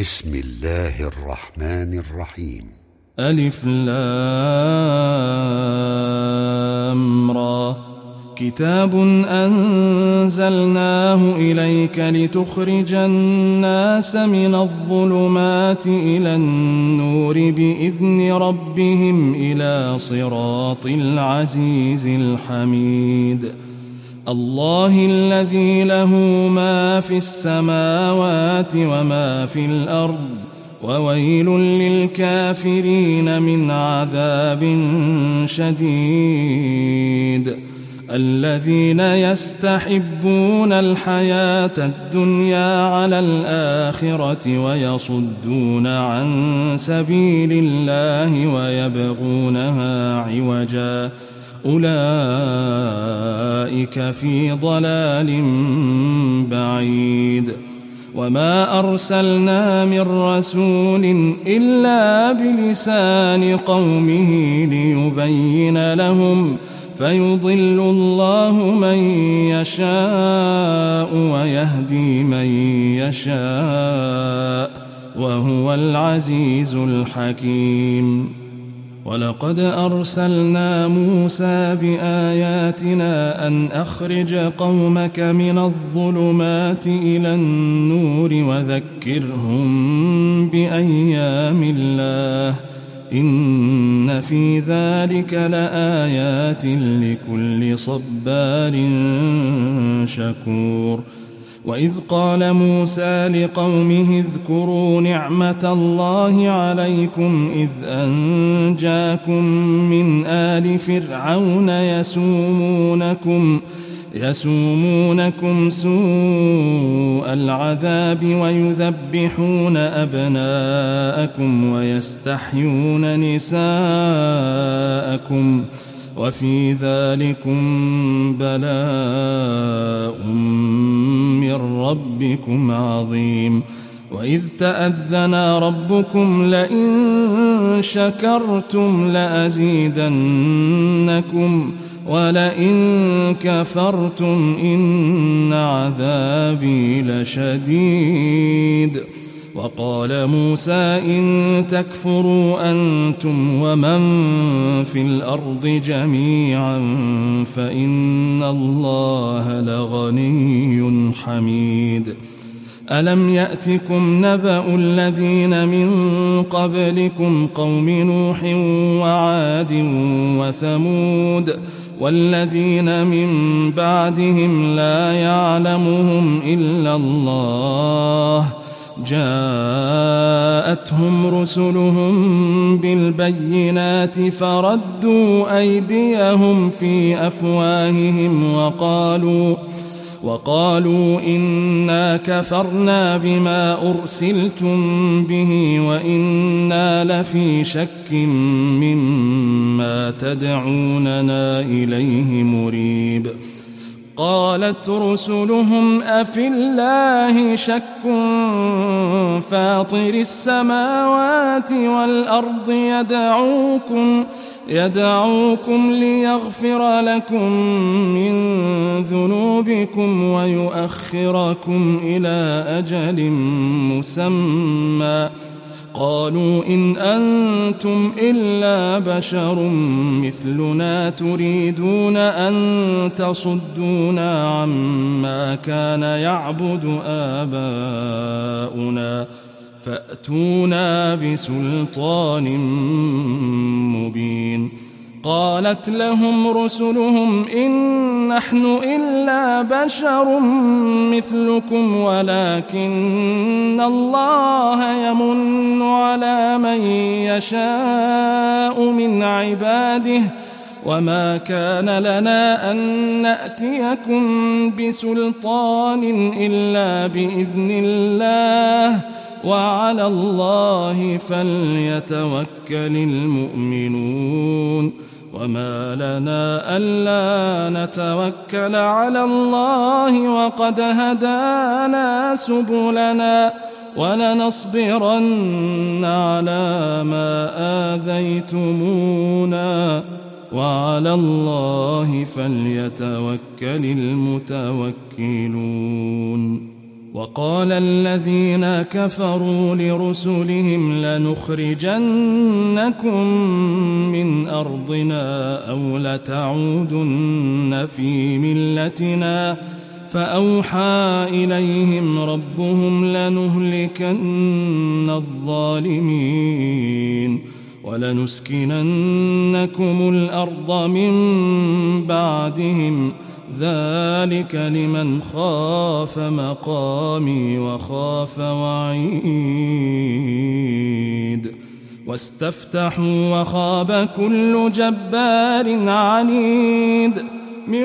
بسم الله الرحمن الرحيم. ألف لام را. كتاب أنزلناه إليك لتخرج الناس من الظلمات إلى النور بإذن ربهم إلى صراط العزيز الحميد. الله الذي له ما في السماوات وما في الأرض وويل للكافرين من عذاب شديد. الذين يستحبون الحياة الدنيا على الآخرة ويصدون عن سبيل الله ويبغونها عوجا أولئك في ضلال بعيد. وما أرسلنا من رسول إلا بلسان قومه ليبين لهم فيضل الله من يشاء ويهدي من يشاء وهو العزيز الحكيم. ولقد أرسلنا موسى بآياتنا أن أخرج قومك من الظلمات إلى النور وذكرهم بأيام الله إن في ذلك لآيات لكل صبار شكور. وإذ قال موسى لقومه اذكروا نعمة الله عليكم إذ أنجاكم من آل فرعون يسومونكم سوء العذاب ويذبحون أبناءكم ويستحيون نساءكم وفي ذلكم بلاء من ربكم عظيم. وإذ تأذن ربكم لئن شكرتم لأزيدنكم ولئن كفرتم إن عذابي لشديد. وقال موسى إن تكفروا أنتم ومن في الأرض جميعا فإن الله لغني حميد. ألم يأتكم نبأ الذين من قبلكم قوم نوح وعاد وثمود والذين من بعدهم لا يعلمهم إلا الله جاءتهم رسلهم بالبينات فردوا أيديهم في أفواههم وقالوا إنا كفرنا بما أرسلتم به وإنا لفي شك مما تدعوننا إليه مريب. قالت رسلهم أفي الله شك فاطر السماوات والأرض يدعوكم ليغفر لكم من ذنوبكم ويؤخركم إلى أجل مسمى. قالوا إن أنتم إلا بشر مثلنا تريدون أن تصدونا عما كان يعبد آباؤنا فأتونا بسلطان مبين. قالت لهم رسلهم إن نحن إلا بشر مثلكم ولكن الله يمن على من يشاء من عباده وما كان لنا أن نأتيكم بسلطان إلا بإذن الله وعلى الله فليتوكل المؤمنون. وما لنا ألا نتوكل على الله وقد هدانا سبلنا ولنصبرن على ما آذيتمونا وعلى الله فليتوكل المتوكلون. وقال الذين كفروا لرسلهم لنخرجنكم من أرضنا أو لتعودن في ملتنا فأوحى إليهم ربهم لنهلكن الظالمين ولنسكننكم الأرض من بعدهم ذلك لمن خاف مقامي وخاف وعيد واستفتحوا وخاب كل جبار عنيد من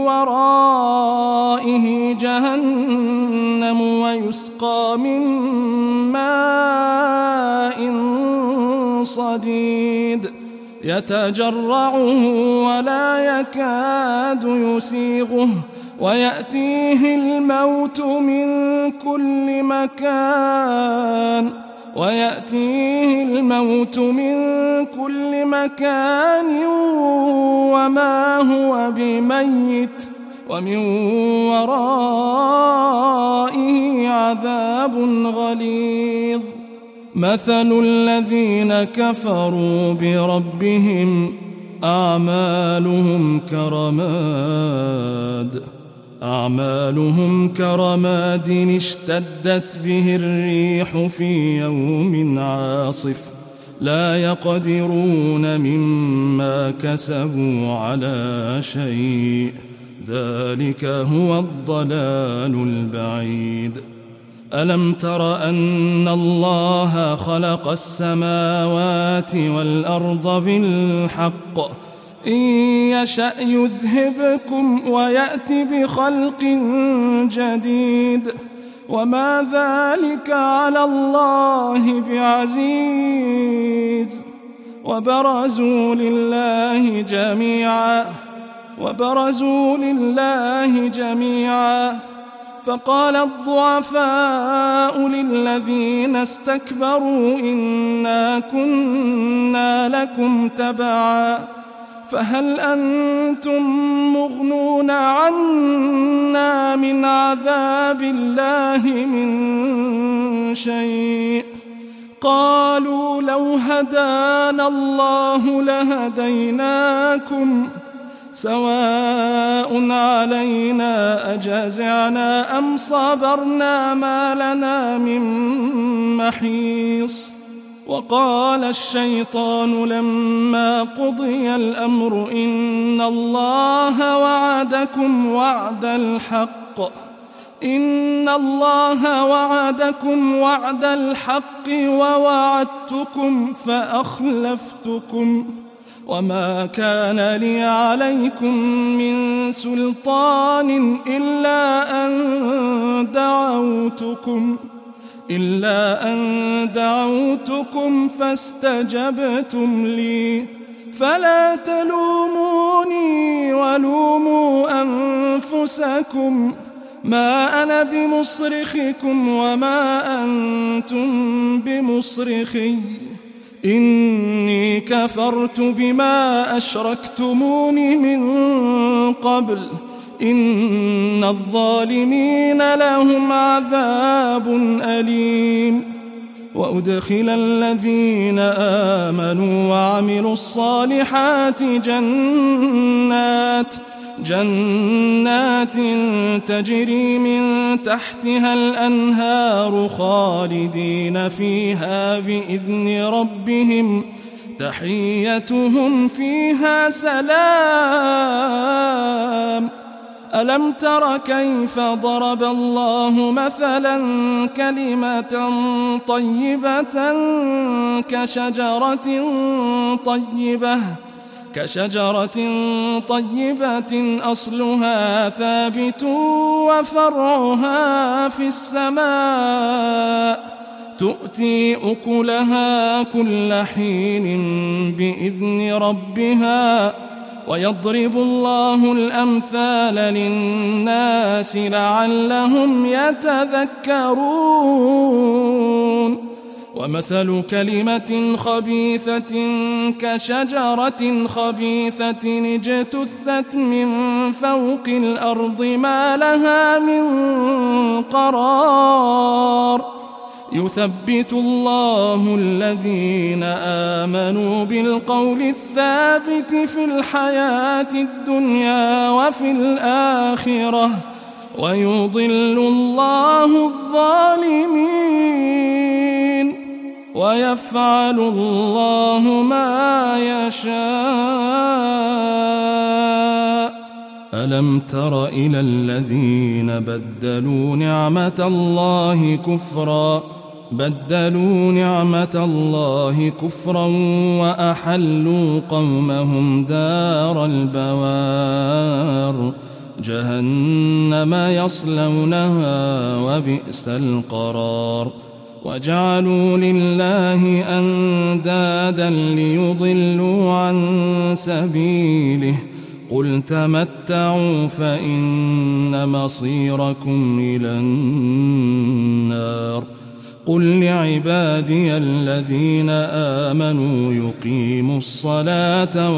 ورائه جهنم ويسقى من ماء صديد يتجرعه ولا يكاد يسيغه ويأتيه الموت من كل مكان وما هو بميت ومن ورائه عذاب غليظ مثل الذين كفروا بربهم أعمالهم كرماد اشتدت به الريح في يوم عاصف لا يقدرون مما كسبوا على شيء ذلك هو الضلال البعيد ألم تر أن الله خلق السماوات والأرض بالحق إن يشأ يذهبكم ويأت بخلق جديد وما ذلك على الله بعزيز وبرزوا لله جميعا فقال الضعفاء للذين استكبروا إنا كنا لكم تبعا فهل أنتم مغنون عنا من عذاب الله من شيء قالوا لو هدانا الله لهديناكم سواء علينا أجزعنا أم صبرنا ما لنا من محيص وقال الشيطان لما قضي الأمر إن الله وعدكم وعد الحق ووعدتكم فأخلفتكم وما كان لي عليكم من سلطان إلا أن دعوتكم فاستجبتم لي فلا تلوموني ولوموا أنفسكم ما أنا بمصرخكم وما أنتم بمصرخي إني كفرت بما أشركتمون من قبل إن الظالمين لهم عذاب أليم وأدخل الذين آمنوا وعملوا الصالحات جنات تجري من تحتها الأنهار خالدين فيها بإذن ربهم تحيتهم فيها سلام ألم تر كيف ضرب الله مثلا كلمة طيبة كشجرة طيبة أصلها ثابت وفرعها في السماء تؤتي أكلها كل حين بإذن ربها ويضرب الله الأمثال للناس لعلهم يتذكرون ومثل كلمة خبيثة كشجرة خبيثة اجتثت من فوق الأرض ما لها من قرار يثبت الله الذين آمنوا بالقول الثابت في الحياة الدنيا وفي الآخرة ويضل الله الظالمين ويفعل الله ما يشاء. ألم تر إلى الذين بدلوا نعمة الله كفرا وأحلوا قومهم دار البوار جهنم يصلونها وبئس القرار وجعلوا لله أندادا ليضلوا عن سبيله قل تمتعوا فإن مصيركم إلى النار قل لعبادي الذين آمنوا يقيموا الصلاة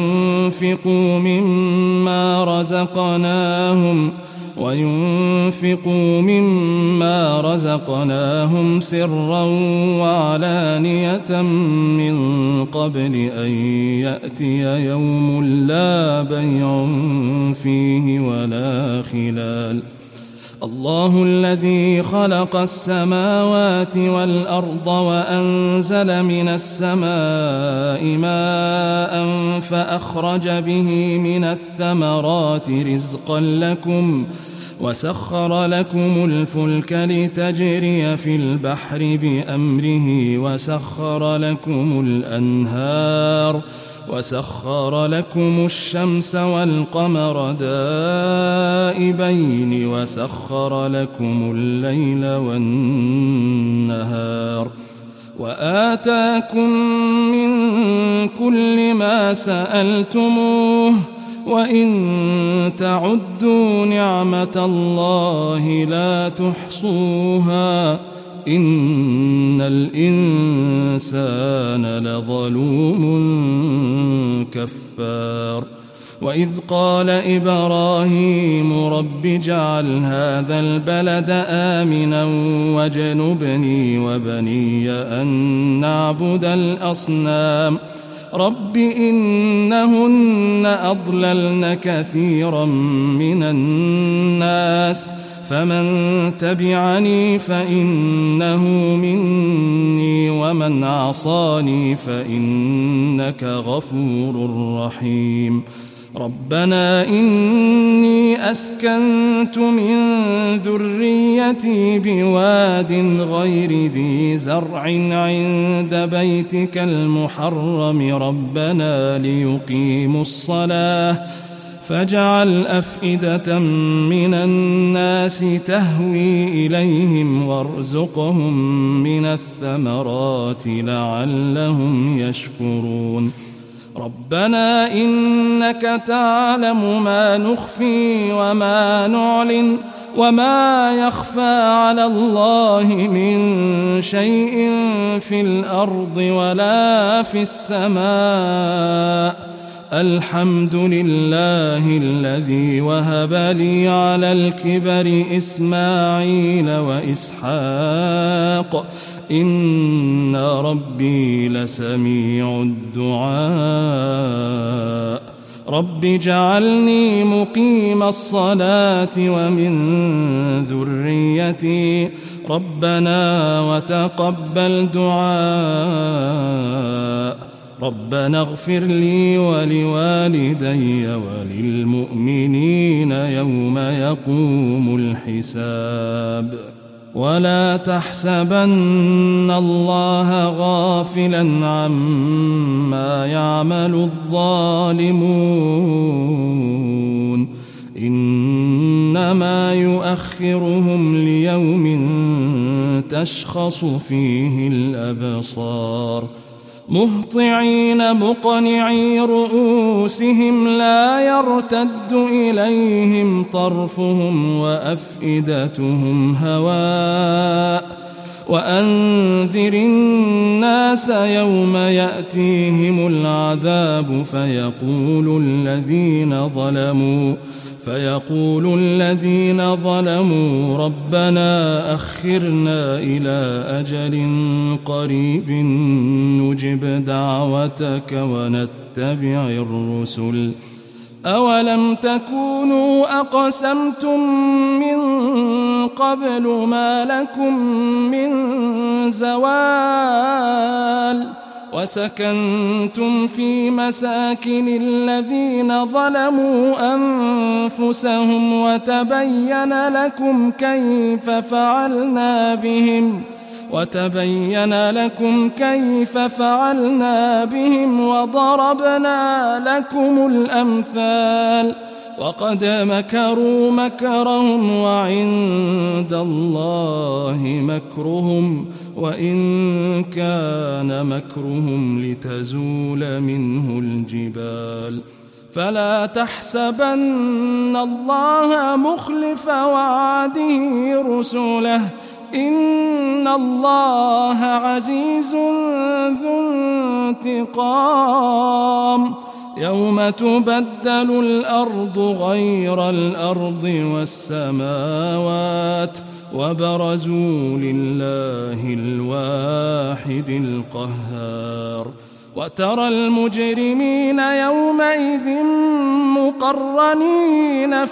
وينفقوا مما رزقناهم سرا وعلانية من قبل أن يأتي يوم لا بيع فيه ولا خلال الله الذي خلق السماوات والأرض وأنزل من السماء ماء فأخرج به من الثمرات رزقا لكم وسخر لكم الفلك لتجري في البحر بأمره وسخر لكم الشمس والقمر دائبين وسخر لكم الليل والنهار وآتاكم من كل ما سألتموه وإن تعدوا نعمة الله لا تحصوها إن الإنسان لظلوم كفار وإذ قال إبراهيم رب اجعل هذا البلد آمنا واجنبني وبني أن نعبد الأصنام رب إنهن أضللن كثيرا من الناس فمن تبعني فإنه مني ومن عصاني فإنك غفور رحيم ربنا إني أسكنت من ذريتي بواد غير ذي زرع عند بيتك المحرم ربنا ليقيموا الصلاة فاجعل أفئدة من الناس تهوي إليهم وارزقهم من الثمرات لعلهم يشكرون ربنا إنك تعلم ما نخفي وما نعلن وما يخفى على الله من شيء في الأرض ولا في السماء الحمد لله الذي وهب لي على الكبر إسماعيل وإسحاق إن ربي لسميع الدعاء رب اجعلني مقيم الصلاة ومن ذريتي ربنا وتقبل دعاء ربنا اغفر لي ولوالدي وللمؤمنين يوم يقوم الحساب ولا تحسبن الله غافلا عما يعمل الظالمون إنما يؤخرهم ليوم تشخص فيه الأبصار مهطعين مقنعي رؤوسهم لا يرتد إليهم طرفهم وأفئدتهم هواء وأنذر الناس يوم يأتيهم العذاب فيقول الذين ظلموا ربنا أخرنا إلى أجل قريب نجب دعوتك ونتبع الرسل أولم تكونوا أقسمتم من قبل ما لكم من زوال وسكنتم في مساكن الذين ظلموا أنفسهم وتبين لكم كيف فعلنا بهم وضربنا لكم الأمثال وقد مكروا مكرهم وعند الله مكرهم وإن كان مكرهم لتزول منه الجبال فلا تحسبن الله مخلف وعده رسله إن الله عزيز ذو انتقام يوم تبدل الأرض غير الأرض والسماوات وبرزوا لله الواحد القهار وترى المجرمين يومئذ مقرنين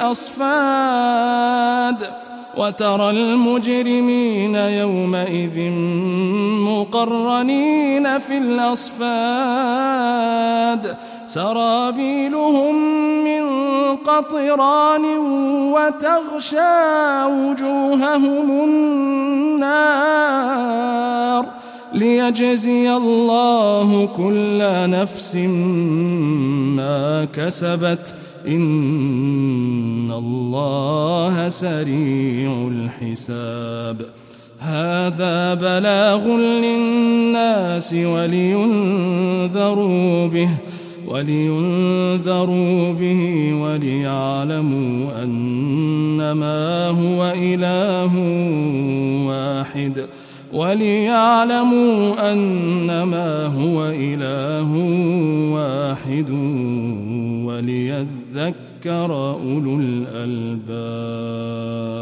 في الأصفاد سرابيلهم من قطران وتغشى وجوههم النار ليجزي الله كل نفس ما كسبت إن الله سريع الحساب هذا بلاغ للناس ولينذروا به وليعلموا أنما هو إله واحد وليذكر أولو الألباب.